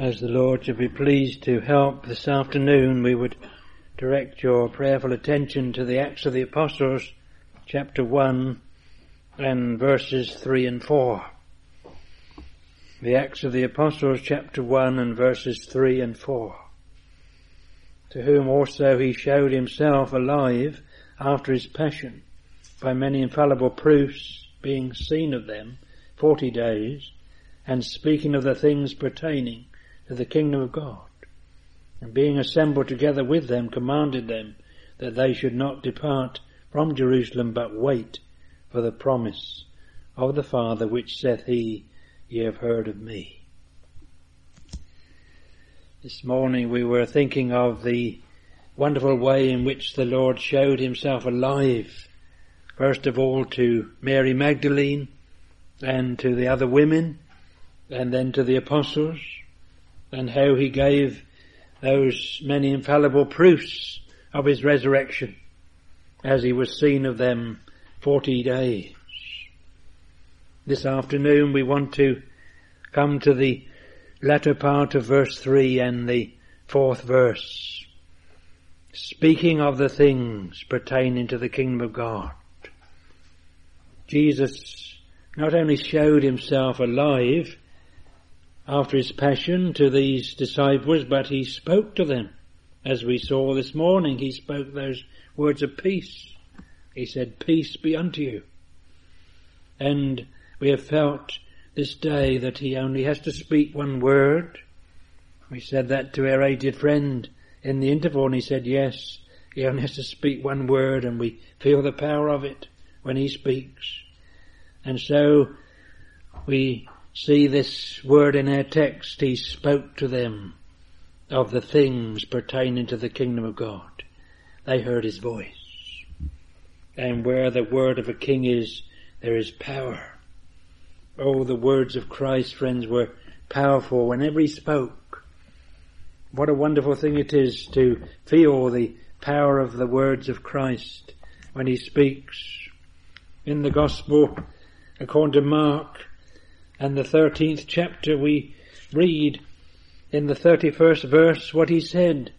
As the Lord should be pleased to help this afternoon, we would direct your prayerful attention to the Acts of the Apostles, chapter 1 and verses 3 and 4. The Acts of the Apostles, chapter 1 and verses 3 and 4. To whom also he showed himself alive after his passion, by many infallible proofs, being seen of them 40 days, and speaking of the things pertaining to the kingdom of God, and being assembled together with them, commanded them that they should not depart from Jerusalem, but wait for the promise of the Father, which saith he, Ye have heard of me. This morning we were thinking of the wonderful way in which the Lord showed himself alive, first of all to Mary Magdalene, and to the other women, and then to the apostles, and how he gave those many infallible proofs of his resurrection as he was seen of them 40 days. This afternoon we want to come to the latter part of verse 3 and the 4th verse, speaking of the things pertaining to the kingdom of God. Jesus not only showed himself alive after his passion to these disciples, but he spoke to them. As we saw this morning, he spoke those words of peace. He said, peace be unto you. And we have felt this day that he only has to speak one word. We said that to our aged friend in the interval, and he said, yes, he only has to speak one word, and we feel the power of it when he speaks. And so we see this word in our text. He spoke to them of the things pertaining to the kingdom of God. They heard his voice. And where the word of a king is, there is power. Oh, the words of Christ, friends, were powerful whenever he spoke. What a wonderful thing it is to feel the power of the words of Christ when he speaks. In the Gospel, according to Mark, and the 13th chapter, we read in the 31st verse what he said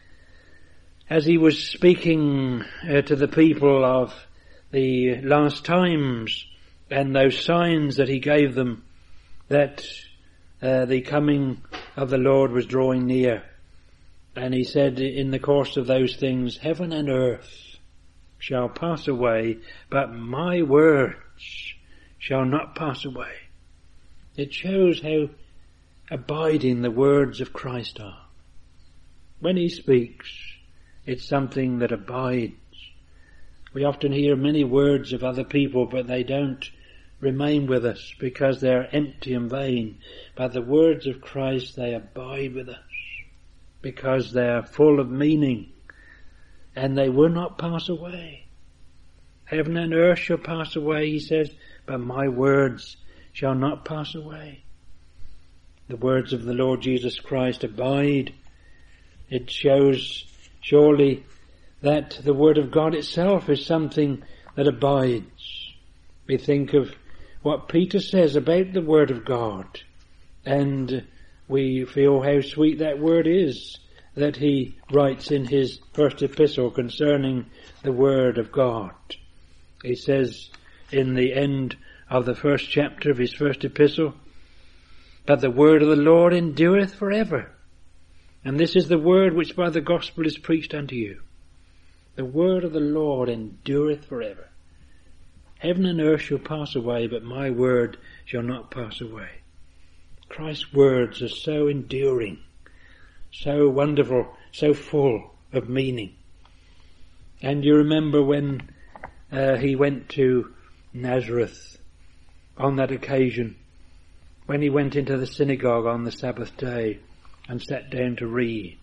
as he was speaking to the people of the last times and those signs that he gave them that the coming of the Lord was drawing near. And he said in the course of those things, heaven and earth shall pass away, but my words shall not pass away. It shows how abiding the words of Christ are. When he speaks, it's something that abides. We often hear many words of other people, but they don't remain with us because they're empty and vain. But the words of Christ, they abide with us because they are full of meaning, and they will not pass away. Heaven and earth shall pass away, he says, but my words shall not pass away. The words of the Lord Jesus Christ abide. It shows surely that the word of God itself is something that abides. We think of what Peter says about the word of God, and we feel how sweet that word is that he writes in his first epistle concerning the word of God. He says in the end of the first chapter of his first epistle, but the word of the Lord endureth forever. And this is the word which by the gospel is preached unto you. The word of the Lord endureth forever. Heaven and earth shall pass away, but my word shall not pass away. Christ's words are so enduring, so wonderful, so full of meaning. And you remember when he went to Nazareth on that occasion, when he went into the synagogue on the Sabbath day and sat down to read.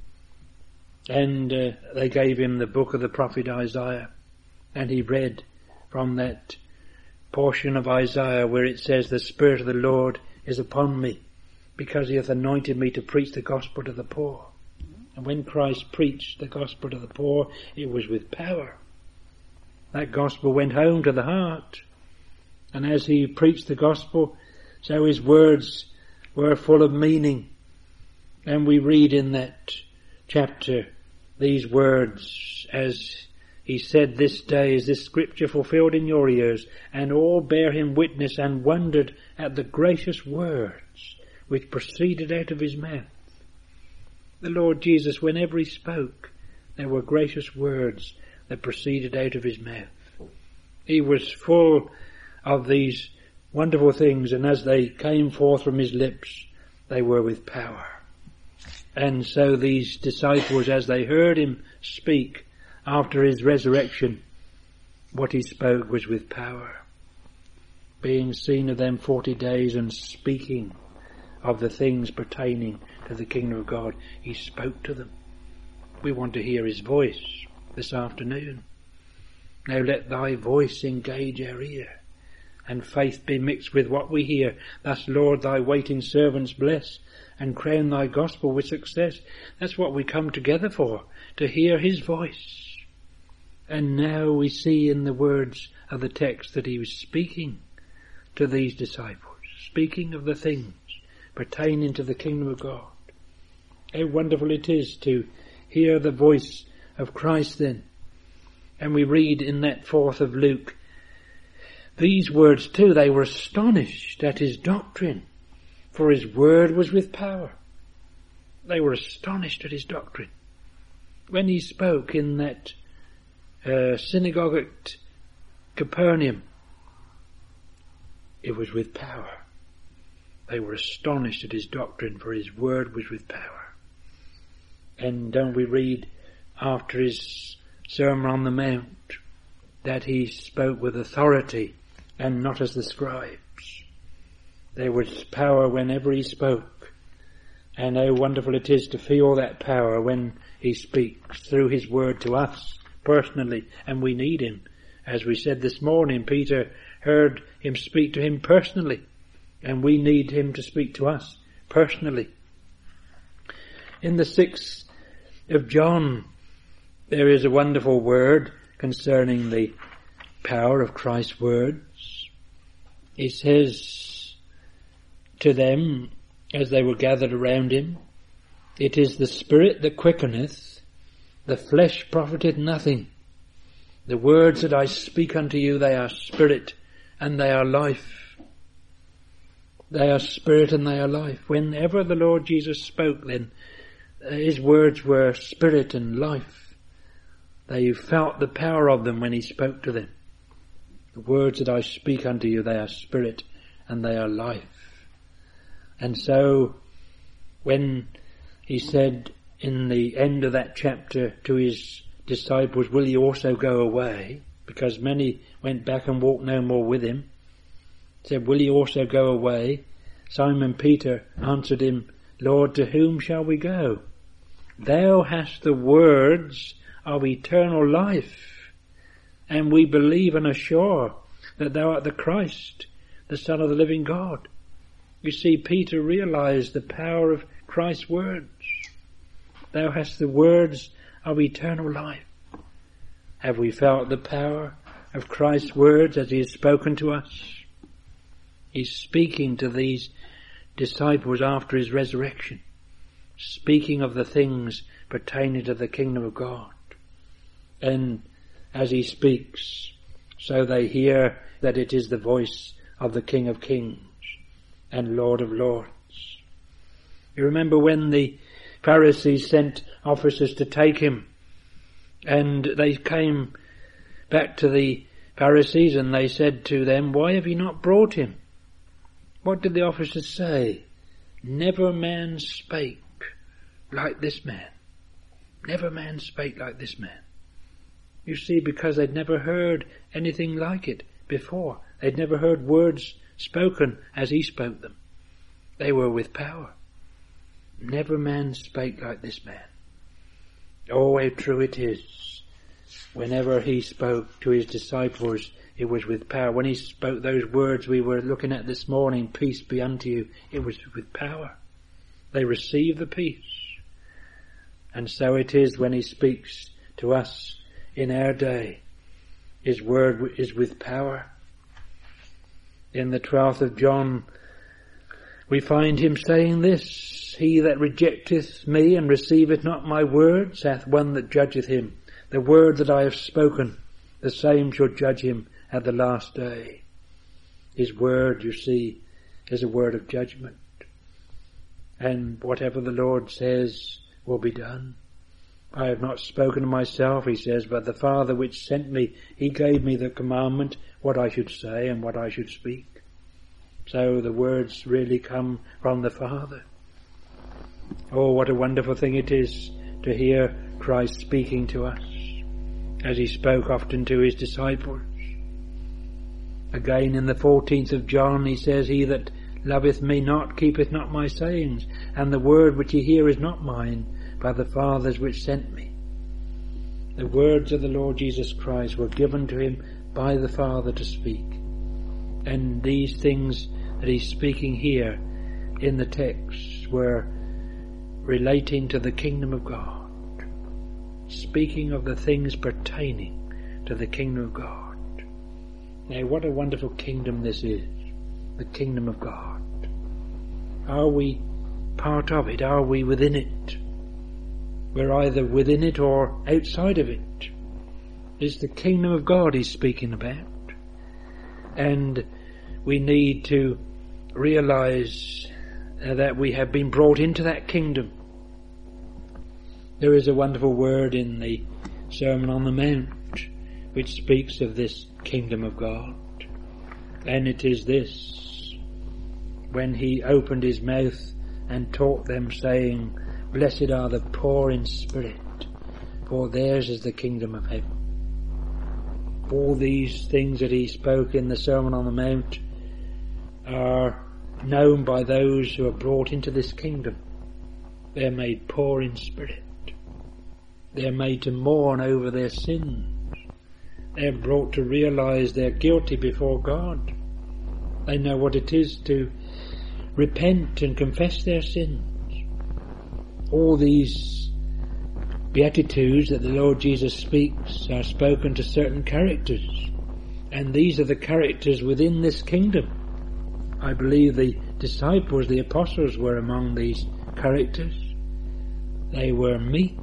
And they gave him the book of the prophet Isaiah, and he read from that portion of Isaiah where it says, the Spirit of the Lord is upon me, because he hath anointed me to preach the gospel to the poor. And when Christ preached the gospel to the poor, it was with power. That gospel went home to the heart. And as he preached the gospel, so his words were full of meaning. And we read in that chapter these words, as he said, "This day is this scripture fulfilled in your ears," and all bare him witness and wondered at the gracious words which proceeded out of his mouth. The Lord Jesus, whenever he spoke, there were gracious words that proceeded out of his mouth. He was full of these wonderful things, and as they came forth from his lips, they were with power. And so these disciples, as they heard him speak after his resurrection, what he spoke was with power. Being seen of them 40 days and speaking of the things pertaining to the kingdom of God, he spoke to them. We want to hear his voice this afternoon. Now let thy voice engage our ear, and faith be mixed with what we hear. Thus, Lord, thy waiting servants bless, and crown thy gospel with success. That's what we come together for, to hear his voice. And now we see in the words of the text that he was speaking to these disciples, speaking of the things pertaining to the kingdom of God. How wonderful it is to hear the voice of Christ then. And we read in that 4th of Luke these words too: "They were astonished at his doctrine, for his word was with power." They were astonished at his doctrine. When he spoke in that synagogue at Capernaum, it was with power. They were astonished at his doctrine, for his word was with power. And don't we read after his Sermon on the Mount that he spoke with authority and not as the scribes? There was power whenever he spoke. And how wonderful it is to feel that power when he speaks through his word to us personally, and we need him. As we said this morning, Peter heard him speak to him personally, and we need him to speak to us personally. In the 6th of John, there is a wonderful word concerning the power of Christ's words. He says to them, as they were gathered around him, "It is the Spirit that quickeneth, the flesh profiteth nothing. The words that I speak unto you, they are spirit and they are life." They are spirit and they are life. Whenever the Lord Jesus spoke then, his words were spirit and life. They felt the power of them when he spoke to them. "The words that I speak unto you, they are spirit and they are life." And so when he said in the end of that chapter to his disciples, "Will you also go away?" Because many went back and walked no more with him. He said, "Will you also go away?" Simon Peter answered him, "Lord, to whom shall we go? Thou hast the words of eternal life, and we believe and are sure that thou art the Christ, the Son of the living God." You see, Peter realized the power of Christ's words. Thou hast the words of eternal life. Have we felt the power of Christ's words as he has spoken to us? He's speaking to these disciples after his resurrection, speaking of the things pertaining to the kingdom of God. And as he speaks, so they hear that it is the voice of the King of Kings and Lord of Lords. You remember when the Pharisees sent officers to take him, and they came back to the Pharisees and they said to them, "Why have you not brought him?" What did the officers say? "Never man spake like this man. Never man spake like this man." You see, because they'd never heard anything like it before. They'd never heard words spoken as he spoke them. They were with power. Never man spake like this man. Oh, how true it is. Whenever he spoke to his disciples, it was with power. When he spoke those words we were looking at this morning, "Peace be unto you," it was with power. They received the peace. And so it is when he speaks to us in our day. His word is with power. In the 12th of John, we find him saying this: he that rejecteth me and receiveth not my words hath one that judgeth him. The word that I have spoken, the same shall judge him at the last day. His word, you see, is a word of judgment. And whatever the Lord says will be done. I have not spoken of myself, he says, but the Father which sent me, he gave me the commandment what I should say and what I should speak. So the words really come from the Father. Oh, what a wonderful thing it is to hear Christ speaking to us, as he spoke often to his disciples. Again in the 14th of John he says, he that loveth me not keepeth not my sayings, and the word which ye hear is not mine, but the Father's which sent me. The words of the Lord Jesus Christ were given to him by the Father to speak. And these things that he's speaking here in the text were relating to the kingdom of God, speaking of the things pertaining to the kingdom of God. Now, what a wonderful kingdom this is, the kingdom of God. Are we part of it? Are we within it? We're either within it or outside of it. It's the kingdom of God he's speaking about. And we need to realize that we have been brought into that kingdom. There is a wonderful word in the Sermon on the Mount which speaks of this kingdom of God. And it is this: when he opened his mouth and taught them, saying, Blessed are the poor in spirit, for theirs is the kingdom of heaven. All these things that he spoke in the Sermon on the Mount are known by those who are brought into this kingdom. They're made poor in spirit. They're made to mourn over their sins. They're brought to realize they're guilty before God. They know what it is to repent and confess their sins. All these Beatitudes that the Lord Jesus speaks are spoken to certain characters, and these are the characters within this kingdom. I believe the disciples, the apostles, were among these characters. They were meek.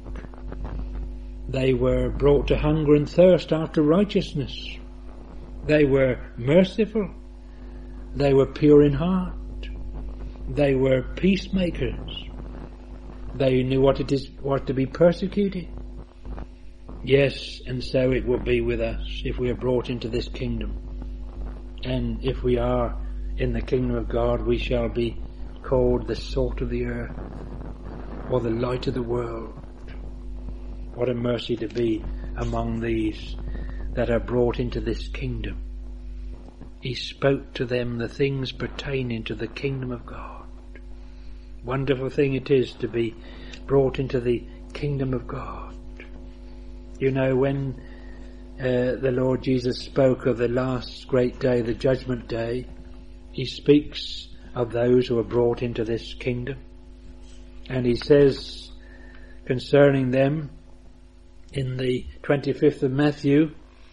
They were brought to hunger and thirst after righteousness. They were merciful. They were pure in heart. They were peacemakers. They knew what it was to be persecuted. Yes, and so it will be with us if we are brought into this kingdom. And if we are in the kingdom of God, we shall be called the salt of the earth, or the light of the world. What a mercy to be among these that are brought into this kingdom. He spoke to them the things pertaining to the kingdom of God. Wonderful thing it is to be brought into the kingdom of God. You know, when the Lord Jesus spoke of the last great day, the judgment day, he speaks of those who are brought into this kingdom. And he says concerning them in the 25th of Matthew,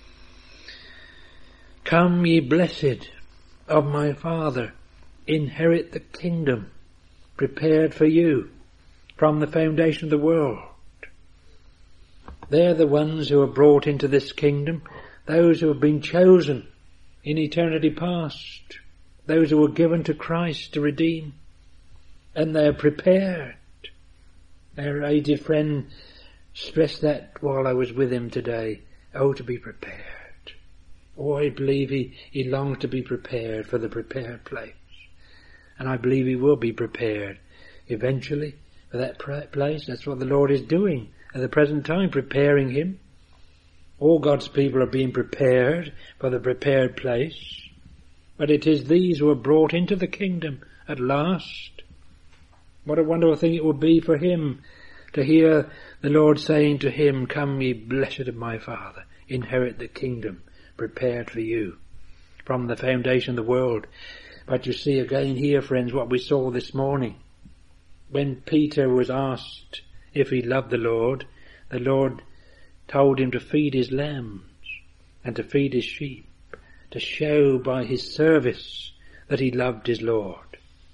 Come ye blessed of my Father, inherit the kingdom prepared for you from the foundation of the world. They're the ones who are brought into this kingdom, those who have been chosen in eternity past, those who were given to Christ to redeem, and they're prepared. Our aged friend stressed that while I was with him today. Oh, to be prepared. Oh, I believe he longs to be prepared for the prepared place. And I believe he will be prepared eventually for that place. That's what the Lord is doing at the present time, preparing him. All God's people are being prepared for the prepared place. But it is these who are brought into the kingdom at last. What a wonderful thing it will be for him to hear the Lord saying to him, Come ye blessed of my Father, inherit the kingdom prepared for you from the foundation of the world. But you see again here, friends, what we saw this morning. When Peter was asked if he loved the Lord told him to feed his lambs and to feed his sheep, to show by his service that he loved his Lord.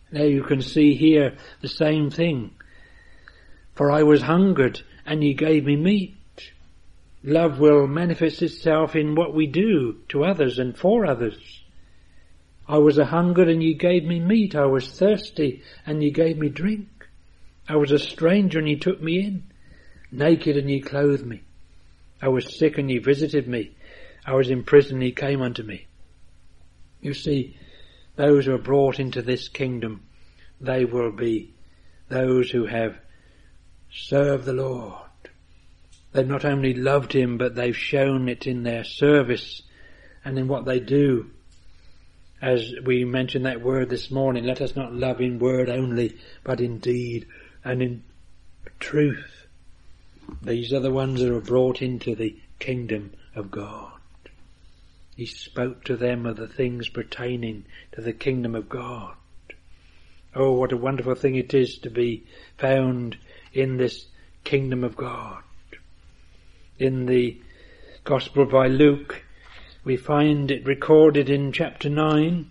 Now you can see here the same thing. For I was hungered, and ye gave me meat. Love will manifest itself in what we do to others and for others. I was hungered, and ye gave me meat. I was thirsty, and ye gave me drink. I was a stranger, and ye took me in. Naked, and ye clothed me. I was sick, and ye visited me. I was in prison, and ye came unto me. You see, those who are brought into this kingdom, they will be those who have served the Lord. They've not only loved him, but they've shown it in their service and in what they do. As we mentioned that word this morning, let us not love in word only, but in deed and in truth. These are the ones that are brought into the kingdom of God. He spoke to them of the things pertaining to the kingdom of God. Oh, what a wonderful thing it is to be found in this kingdom of God. In the Gospel by Luke, we find it recorded in chapter 9,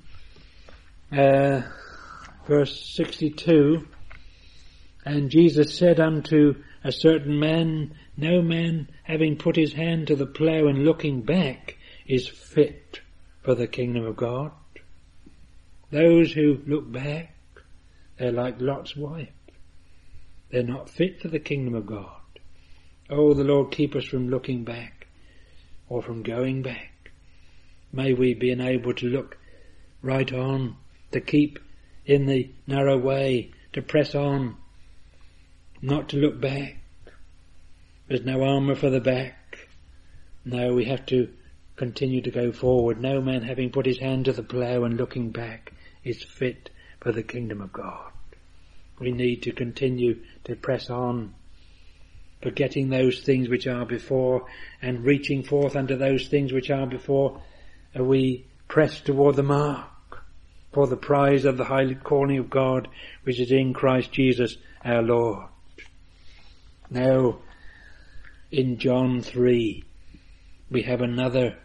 verse 62, and Jesus said unto a certain man, no man having put his hand to the plough and looking back is fit for the kingdom of God. Those who look back, they're like Lot's wife. They're not fit for the kingdom of God. Oh, the Lord keep us from looking back or from going back. May we be enabled to look right on, to keep in the narrow way, to press on, not to look back. There's no armour for the back. No, we have to continue to go forward. No man having put his hand to the plough and looking back is fit for the kingdom of God. We need to continue to press on, forgetting those things which are before and reaching forth unto those things which are before. We press toward the mark for the prize of the high calling of God which is in Christ Jesus our Lord. Now, in John 3, we have another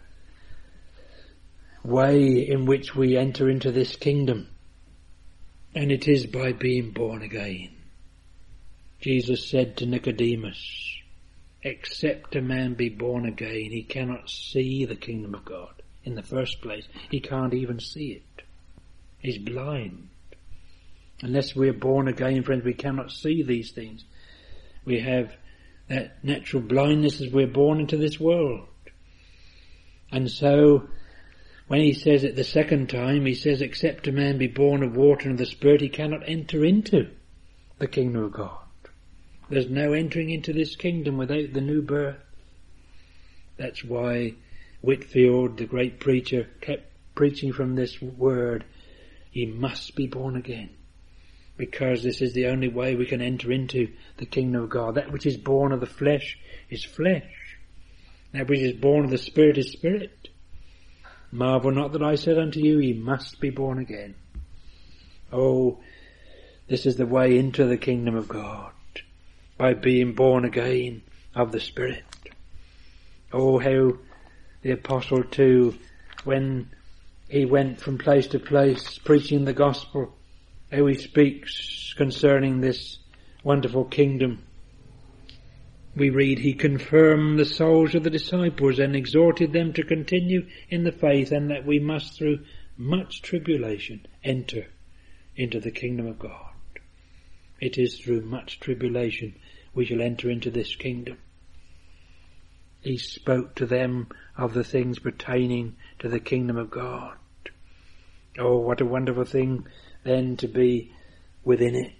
way in which we enter into this kingdom, and it is by being born again. Jesus said to Nicodemus, except a man be born again, he cannot see the kingdom of God. In the first place, he can't even see it. He's blind. Unless we're born again, friends, we cannot see these things. We have that natural blindness as we're born into this world. And so, when he says it the second time, he says, except a man be born of water and of the Spirit, he cannot enter into the kingdom of God. There's no entering into this kingdom without the new birth. That's why Whitfield, the great preacher, kept preaching from this word, he must be born again. Because this is the only way we can enter into the kingdom of God. That which is born of the flesh is flesh. That which is born of the Spirit is spirit. Marvel not that I said unto you, ye must be born again. Oh, this is the way into the kingdom of God, by being born again of the Spirit. Oh, how the apostle too, when he went from place to place preaching the gospel, how he speaks concerning this wonderful kingdom. We read, he confirmed the souls of the disciples and exhorted them to continue in the faith, and that we must through much tribulation enter into the kingdom of God. It is through much tribulation we shall enter into this kingdom. He spoke to them of the things pertaining to the kingdom of God. Oh, what a wonderful thing then to be within it.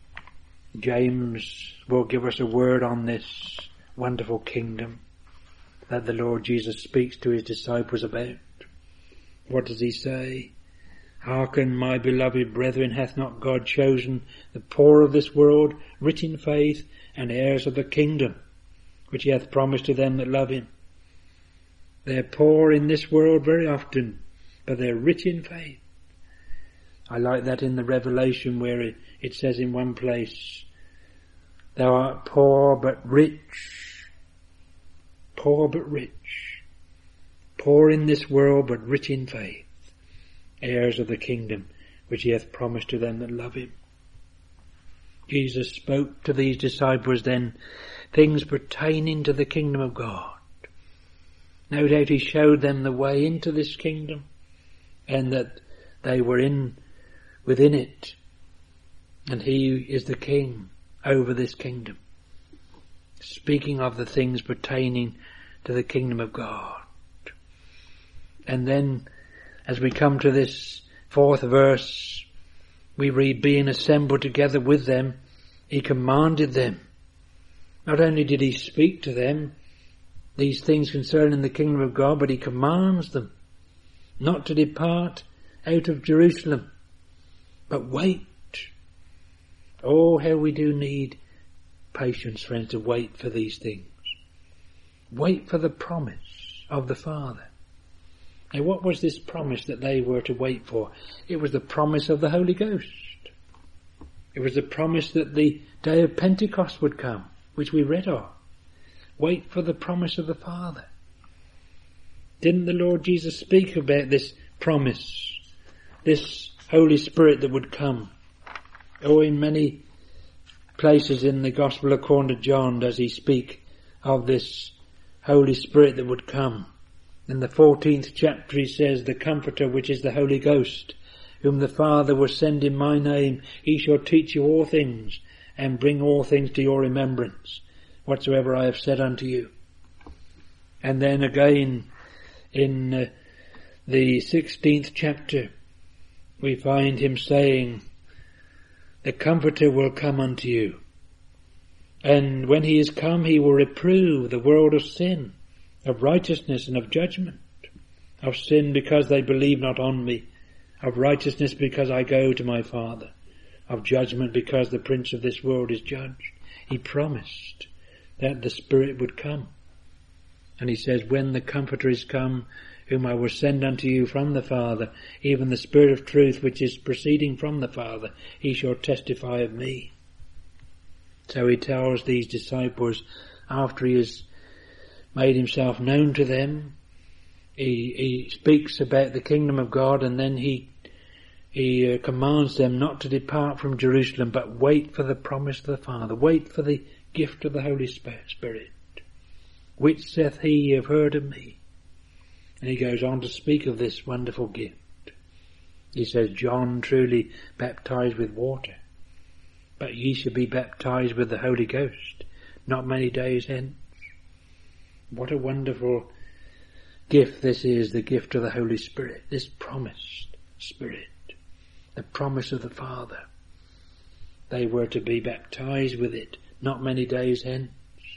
James will give us a word on this wonderful kingdom that the Lord Jesus speaks to his disciples about. What does he say? Hearken, my beloved brethren, hath not God chosen the poor of this world, rich in faith, and heirs of the kingdom, which he hath promised to them that love him? They're poor in this world very often, but they're rich in faith. I like that in the Revelation where it says in one place, thou art poor but rich. Poor but rich. Poor in this world but rich in faith. Heirs of the kingdom which he hath promised to them that love him. Jesus spoke to these disciples then things pertaining to the kingdom of God. No doubt he showed them the way into this kingdom, and that they were within it, and he is the king over this kingdom, speaking of the things pertaining to the kingdom of God. And then as we come to this 4th verse, we read, being assembled together with them, he commanded them. Not only did he speak to them these things concerning the kingdom of God, but he commands them not to depart out of Jerusalem, but wait. Oh, how we do need patience, friends, to wait for these things. Wait for the promise of the Father. Now, what was this promise that they were to wait for? It was the promise of the Holy Ghost. It was the promise that the day of Pentecost would come, which we read of. Wait for the promise of the Father. Didn't the Lord Jesus speak about this promise, this Holy Spirit that would come? Oh, in many places in the Gospel according to John does he speak of this Holy Spirit that would come. In the 14th chapter he says, the Comforter, which is the Holy Ghost, whom the Father will send in my name, he shall teach you all things, and bring all things to your remembrance, whatsoever I have said unto you. And then again in the 16th chapter we find him saying, the Comforter will come unto you, and when he is come he will reprove the world of sin, of righteousness and of judgment. Of sin because they believe not on me, of righteousness because I go to my Father, of judgment because the prince of this world is judged. He promised that the Spirit would come. And he says, when the Comforter is come, whom I will send unto you from the Father, even the Spirit of truth which is proceeding from the Father, he shall testify of me. So he tells these disciples, after he has made himself known to them, he speaks about the kingdom of God, and then he commands them not to depart from Jerusalem, but wait for the promise of the Father, wait for the gift of the Holy Spirit, which saith he, ye have heard of me. And he goes on to speak of this wonderful gift. He says, John truly baptized with water, but ye shall be baptized with the Holy Ghost not many days hence. What a wonderful gift this is, the gift of the Holy Spirit, this promised Spirit, the promise of the Father. They were to be baptized with it not many days hence.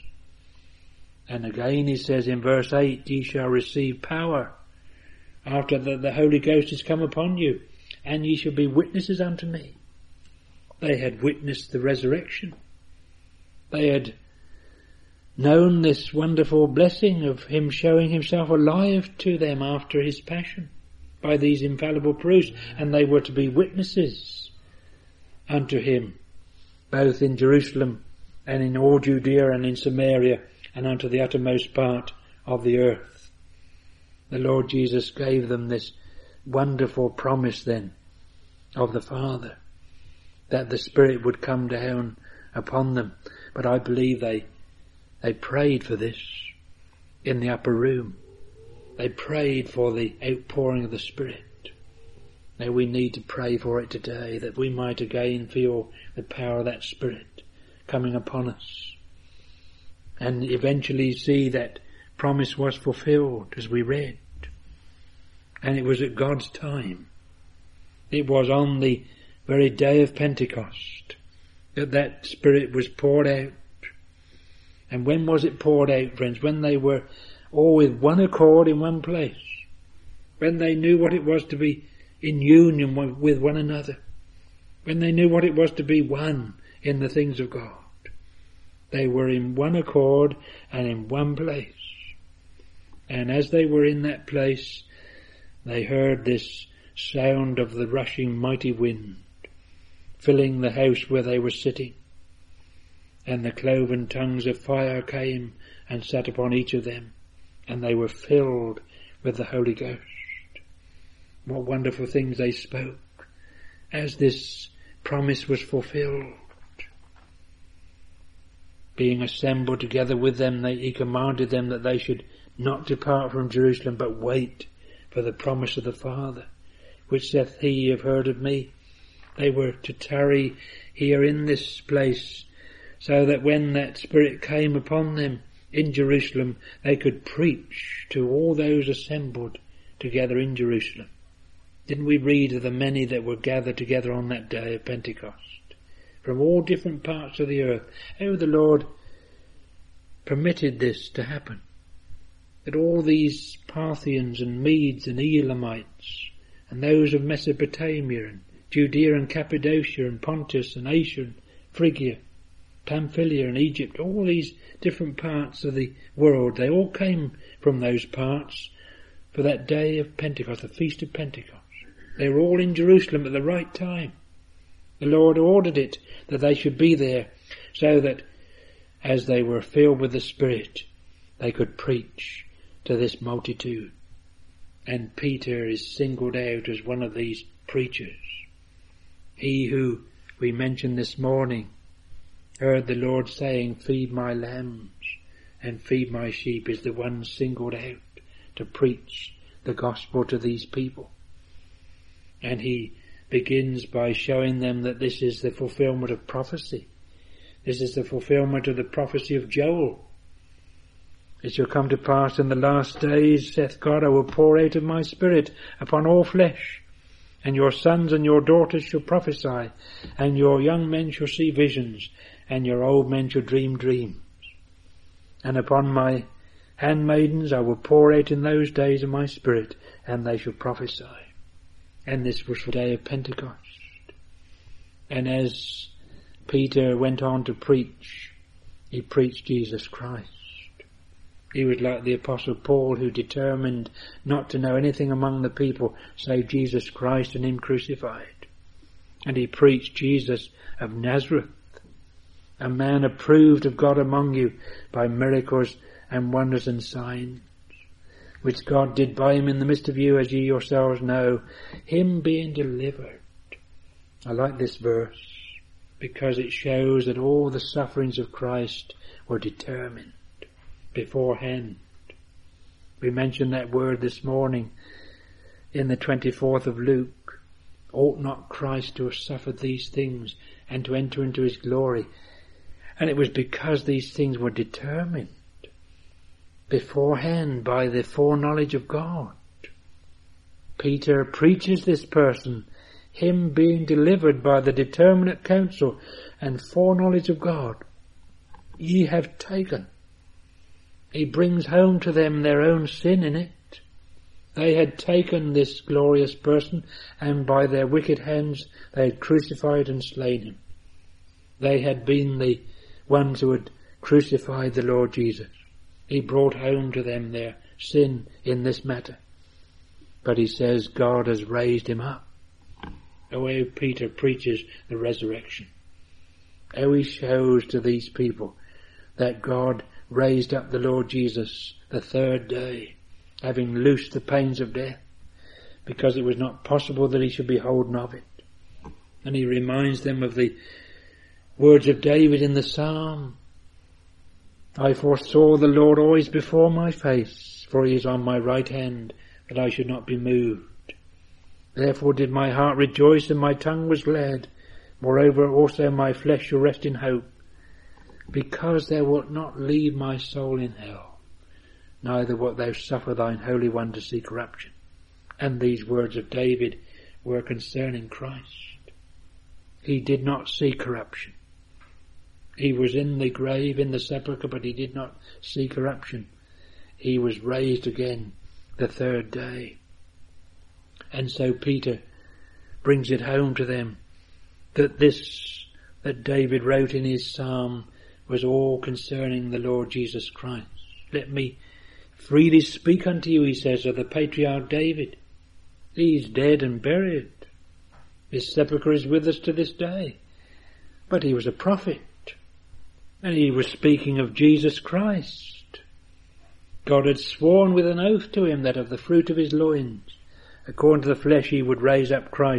And again he says in verse 8, ye shall receive power after the Holy Ghost is come upon you, and ye shall be witnesses unto me. They had witnessed the resurrection. They had known this wonderful blessing of him showing himself alive to them after his passion by these infallible proofs, and they were to be witnesses unto him, both in Jerusalem and in all Judea and in Samaria and unto the uttermost part of the earth. The Lord Jesus gave them this wonderful promise then of the Father, that the Spirit would come down upon them. But I believe they prayed for this in the upper room. They prayed for the outpouring of the Spirit. Now we need to pray for it today, that we might again feel the power of that Spirit coming upon us, and eventually see that promise was fulfilled as we read. And it was at God's time. It was on the very day of Pentecost that Spirit was poured out. And when was it poured out, friends? When they were all with one accord in one place. When they knew what it was to be in union with one another. When they knew what it was to be one in the things of God. They were in one accord and in one place. And as they were in that place, they heard this sound of the rushing mighty wind, filling the house where they were sitting. And the cloven tongues of fire came and sat upon each of them, and they were filled with the Holy Ghost. What wonderful things they spoke, as this promise was fulfilled. Being assembled together with them, he commanded them that they should not depart from Jerusalem, but wait for the promise of the Father, which saith he, ye have heard of me. They were to tarry here in this place, so that when that Spirit came upon them in Jerusalem, they could preach to all those assembled together in Jerusalem. Didn't we read of the many that were gathered together on that day of Pentecost, from all different parts of the earth? How the Lord permitted this to happen, that all these Parthians and Medes and Elamites and those of Mesopotamia and Judea and Cappadocia and Pontus and Asia and Phrygia, Pamphylia and Egypt, all these different parts of the world, they all came from those parts for that day of Pentecost, the Feast of Pentecost. They were all in Jerusalem at the right time. The Lord ordered it that they should be there, so that as they were filled with the Spirit, they could preach to this multitude. And Peter is singled out as one of these preachers. He who we mentioned this morning heard the Lord saying, feed my lambs and feed my sheep, is the one singled out to preach the gospel to these people. And he begins by showing them that this is the fulfillment of prophecy. This is the fulfillment of the prophecy of Joel. It shall come to pass in the last days, saith God, I will pour out of my Spirit upon all flesh, and your sons and your daughters shall prophesy, and your young men shall see visions, and your old men shall dream dreams. And upon my handmaidens I will pour out in those days of my Spirit, and they shall prophesy. And this was the day of Pentecost. And as Peter went on to preach, he preached Jesus Christ. He was like the Apostle Paul, who determined not to know anything among the people save Jesus Christ and him crucified. And he preached Jesus of Nazareth, a man approved of God among you by miracles and wonders and signs, which God did by him in the midst of you, as ye yourselves know, him being delivered. I like this verse because it shows that all the sufferings of Christ were determined beforehand. We mentioned that word this morning in the 24th of Luke. Ought not Christ to have suffered these things and to enter into his glory? And it was because these things were determined beforehand by the foreknowledge of God. Peter preaches this person, him being delivered by the determinate counsel and foreknowledge of God. Ye have taken. He brings home to them their own sin in it. They had taken this glorious person, and by their wicked hands they had crucified and slain him. They had been the ones who had crucified the Lord Jesus. He brought home to them their sin in this matter. But he says God has raised him up. Oh, how Peter preaches the resurrection. How he shows to these people that God raised up the Lord Jesus the third day, having loosed the pains of death, because it was not possible that he should be holden of it. And he reminds them of the words of David in the Psalm. I foresaw the Lord always before my face, for he is on my right hand, that I should not be moved. Therefore did my heart rejoice, and my tongue was glad. Moreover also my flesh shall rest in hope, because thou wilt not leave my soul in hell, neither wilt thou suffer thine Holy One to see corruption. And these words of David were concerning Christ. He did not see corruption. He was in the grave, in the sepulchre, but he did not see corruption. He was raised again the third day. And so Peter brings it home to them that this that David wrote in his psalm was all concerning the Lord Jesus Christ. Let me freely speak unto you, he says, of the patriarch David. He is dead and buried. His sepulchre is with us to this day. But he was a prophet, and he was speaking of Jesus Christ. God had sworn with an oath to him that of the fruit of his loins, according to the flesh, he would raise up Christ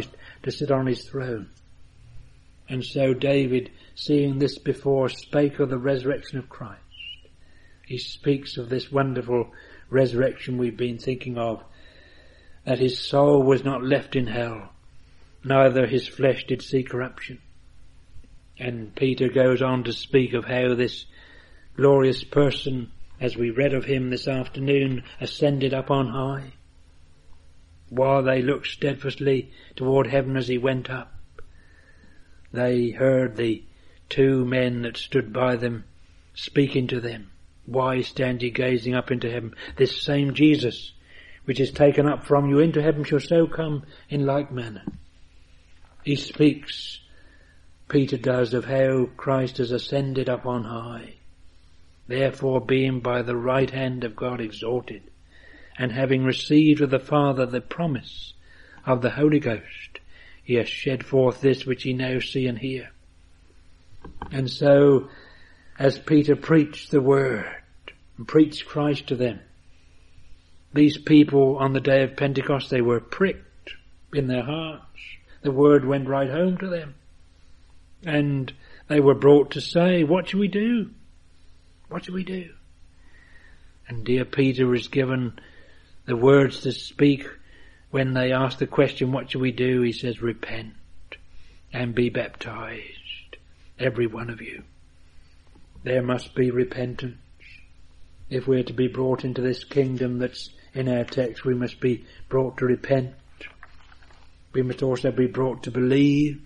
to sit on his throne. And so David, seeing this before, spake of the resurrection of Christ. He speaks of this wonderful resurrection we've been thinking of, that his soul was not left in hell, neither his flesh did see corruption. And Peter goes on to speak of how this glorious person, as we read of him this afternoon, ascended up on high. While they looked steadfastly toward heaven as he went up, they heard the two men that stood by them speaking to them. Why stand ye gazing up into heaven? This same Jesus, which is taken up from you into heaven, shall so come in like manner. He speaks, Peter does, of how Christ has ascended up on high. Therefore, being by the right hand of God exalted, and having received of the Father the promise of the Holy Ghost, he has shed forth this which ye now see and hear. And so, as Peter preached the word and preached Christ to them, these people on the day of Pentecost, they were pricked in their hearts. The word went right home to them. And they were brought to say, what shall we do? What shall we do? And dear Peter was given the words to speak when they asked the question, what shall we do? He says, repent and be baptized, every one of you. There must be repentance. If we're to be brought into this kingdom that's in our text, we must be brought to repent. We must also be brought to believe.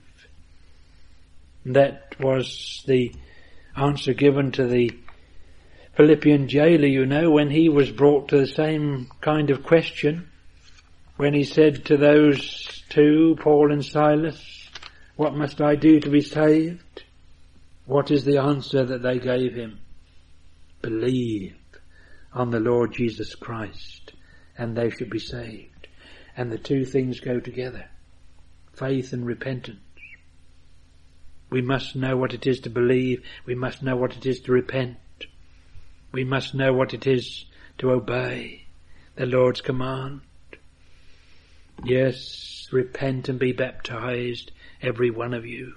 That was the answer given to the Philippian jailer, you know, when he was brought to the same kind of question. When he said to those two, Paul and Silas, what must I do to be saved? What is the answer that they gave him? Believe on the Lord Jesus Christ, and they should be saved. And the two things go together, faith and repentance. We must know what it is to believe. We must know what it is to repent. We must know what it is to obey the Lord's command. Yes, repent and be baptized, every one of you.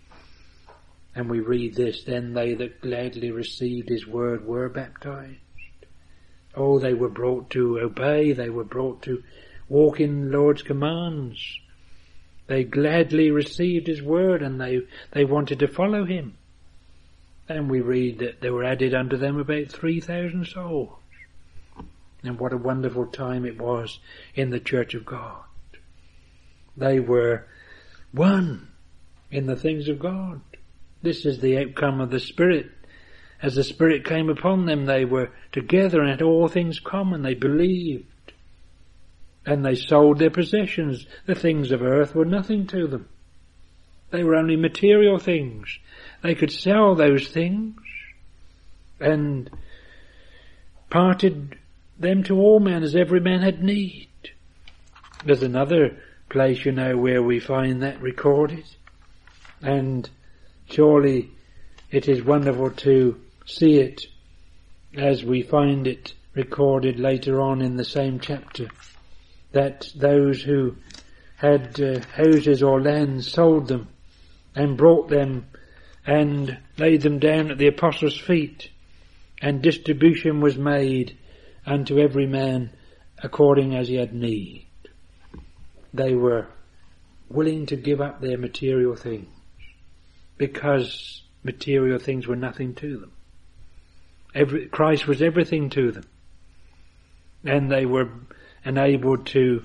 And we read this, then they that gladly received his word were baptized. Oh, they were brought to obey. They were brought to walk in the Lord's commands. They gladly received his word, and they wanted to follow him. And we read that there were added unto them about 3,000 souls. And what a wonderful time it was in the church of God. They were one in the things of God. This is the outcome of the Spirit. As the Spirit came upon them, they were together and had all things common. They believed. And they sold their possessions. The things of earth were nothing to them. They were only material things. They could sell those things and parted them to all men as every man had need. There's another place, you know, where we find that recorded. And surely it is wonderful to see it as we find it recorded later on in the same chapter, that those who had houses or lands sold them and brought them and laid them down at the apostles' feet, and distribution was made unto every man according as he had need. They were willing to give up their material things because material things were nothing to them. Christ was everything to them. And they were enabled to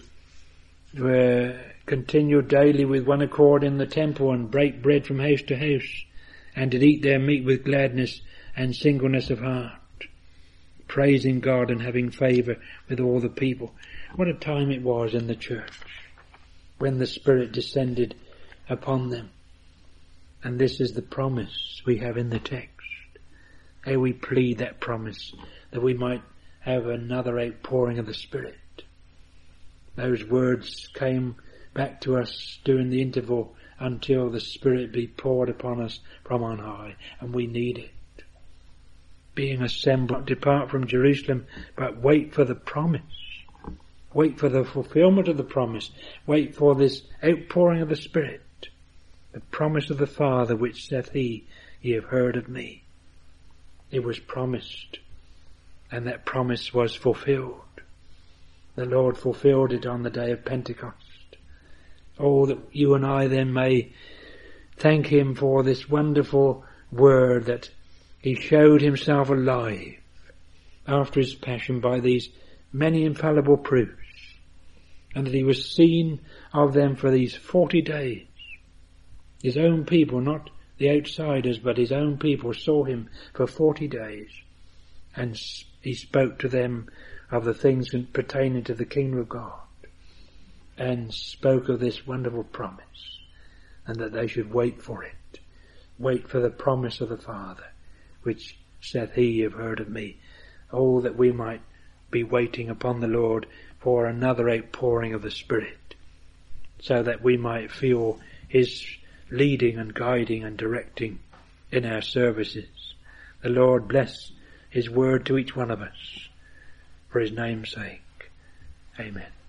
continue daily with one accord in the temple and break bread from house to house, and did eat their meat with gladness and singleness of heart, praising God and having favour with all the people. What a time it was in the church when the Spirit descended upon them. And this is the promise we have in the text. How we plead that promise, that we might have another outpouring of the Spirit. Those words came back to us during the interval, until the Spirit be poured upon us from on high, and we need it. Being assembled, depart from Jerusalem, but wait for the promise Wait for the fulfillment of the promise. Wait for this outpouring of the Spirit. The promise of the Father, which saith he, ye have heard of me. It was promised, and that promise was fulfilled. The Lord fulfilled it on the day of Pentecost. Oh, that you and I then may thank him for this wonderful word, that he showed himself alive after his passion by these many infallible proofs, and that he was seen of them for these 40 days. His own people, not the outsiders, but his own people saw him for 40 days, and he spoke to them of the things pertaining to the kingdom of God, and spoke of this wonderful promise, and that they should wait for it. Wait for the promise of the Father, which saith he, ye have heard of me. Oh, that we might be waiting upon the Lord for another outpouring of the Spirit, so that we might feel his leading and guiding and directing in our services. The Lord bless his word to each one of us, for his name's sake. Amen.